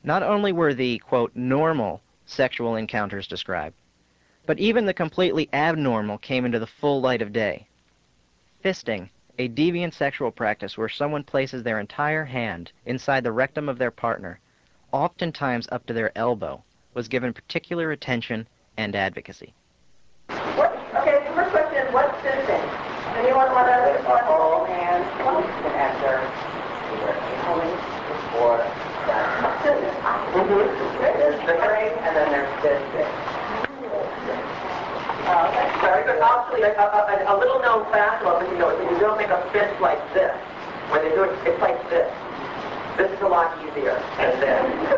Not only were the, quote, normal sexual encounters described, but even the completely abnormal came into the full light of day. Fisting, a deviant sexual practice where someone places their entire hand inside the rectum of their partner, oftentimes up to their elbow, was given particular attention and advocacy. Okay, the first question is, what's fisting? Anyone want to hold hands? You can answer either equally or there's bickering and then there's fisting. Very good. Actually, a little known fact about this, you don't make a fist like this. When they do it, it's like this. This is a lot easier than this.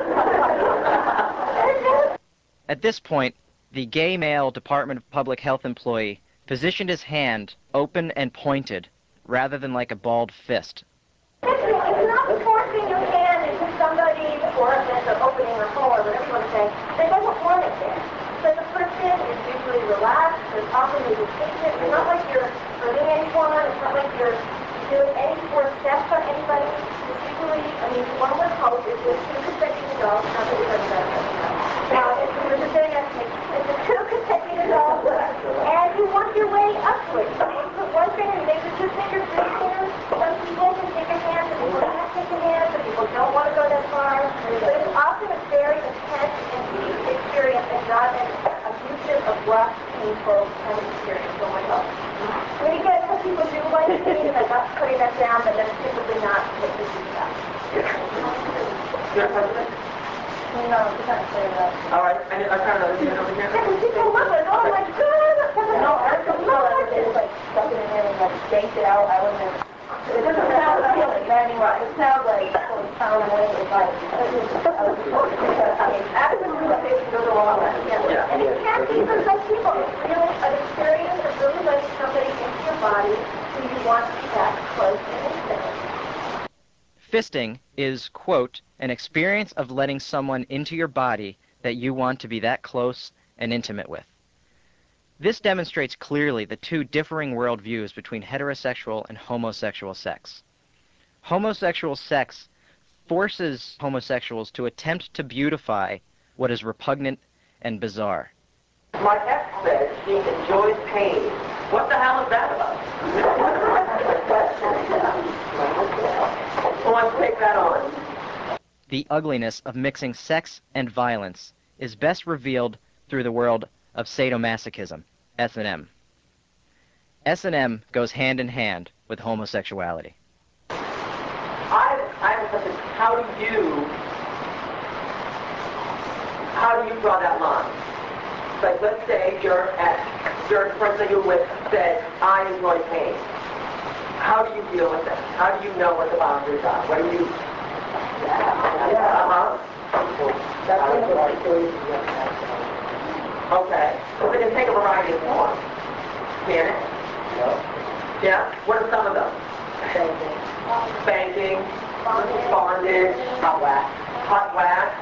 At this point, the gay male Department of Public Health employee positioned his hand open and pointed, rather than like a balled fist. It's not forcing your hand into somebody's orifice or opening or hole or whatever you want to say. They doesn't want it there. So the person is usually relaxed. There's often maybe patient. It's not like you're hurting anyone. It's not like you're doing any forced steps on anybody. It's usually, one would hope is with two consecutive adults. Not that everybody does that. It's a two consecutive adults. And you work your way upwards. So you put one finger and make the two fingers three fingers. Some people can take a hand, some people can't take a hand, some people don't want to go that far. But it's often a very intense and deep experience and not an abusive, abrupt, painful kind of experience. Oh my God. Again, some people do like to see it, like putting that down, but that's typically not what this is about. Your husband? No, it's not clear that. All right, and I found another thing over here. Yeah, people love it. Oh my God! No, I don't know. It's like stuck it in there and like yanked it out. I wouldn't. It doesn't sound like it anyway. It sounds like pound away. It's like absolutely the patient goes along with it. Yeah. And it can be for some people. It's really an experience of really letting somebody into your body who you want to be that close and intimate. Fisting is, quote, an experience of letting someone into your body that you want to be that close and intimate with. This demonstrates clearly the two differing worldviews between heterosexual and homosexual sex. Homosexual sex forces homosexuals to attempt to beautify what is repugnant and bizarre. My ex said she enjoys pain. What the hell is that about? Who wants to take that on? The ugliness of mixing sex and violence is best revealed through the world of sadomasochism, S&M. S&M goes hand in hand with homosexuality. I have a question. How do you draw that line? Like, let's say your person that you're with said, I enjoy pain. How do you deal with that? How do you know what the boundaries are? What do you... Okay. So they can take a variety of forms. Can it? Yeah? What are some of them? Spanking. Bondage. Hot wax. Hot wax.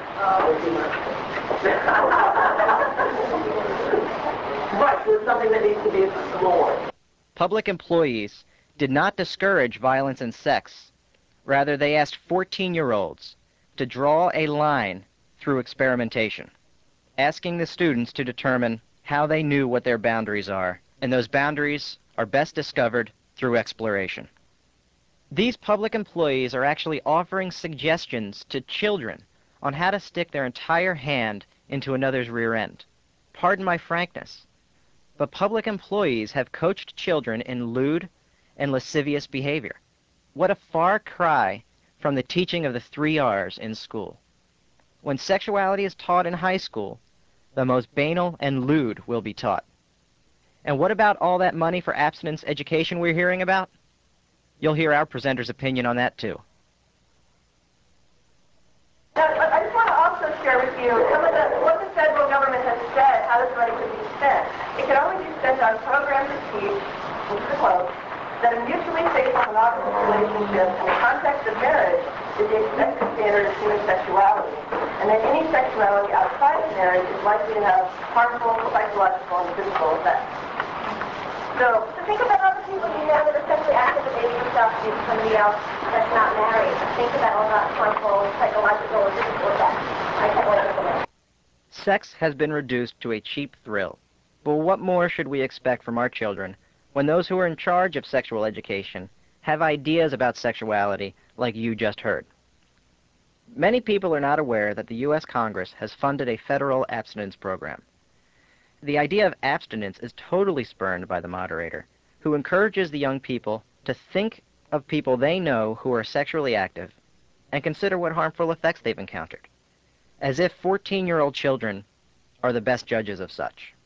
Right, so it's something that needs to be explored. Public employees did not discourage violence and sex. Rather, they asked 14-year-olds to draw a line through experimentation, asking the students to determine how they knew what their boundaries are, and those boundaries are best discovered through exploration. These public employees are actually offering suggestions to children on how to stick their entire hand into another's rear end. Pardon my frankness, but public employees have coached children in lewd and lascivious behavior. What a far cry from the teaching of the 3 R's in school. When sexuality is taught in high school, the most banal and lewd will be taught. And what about all that money for abstinence education we're hearing about? You'll hear our presenter's opinion on that, too. I just want to also share with you some of what the federal government has said, how this money could be spent. It can only be spent on programs that teach, this is a quote, that a mutually safe monogamous relationship in the context of marriage is the expected standard of human sexuality, and that any sexuality outside of marriage is likely to have harmful psychological and physical effects. So think about all the people you know that are sexually active and dating yourself to somebody else that's not married. Think about all the harmful psychological or physical effects. Sex has been reduced to a cheap thrill. But what more should we expect from our children when those who are in charge of sexual education have ideas about sexuality like you just heard? Many people are not aware that the U.S. Congress has funded a federal abstinence program. The idea of abstinence is totally spurned by the moderator, who encourages the young people to think of people they know who are sexually active and consider what harmful effects they've encountered, as if 14-year-old children are the best judges of such.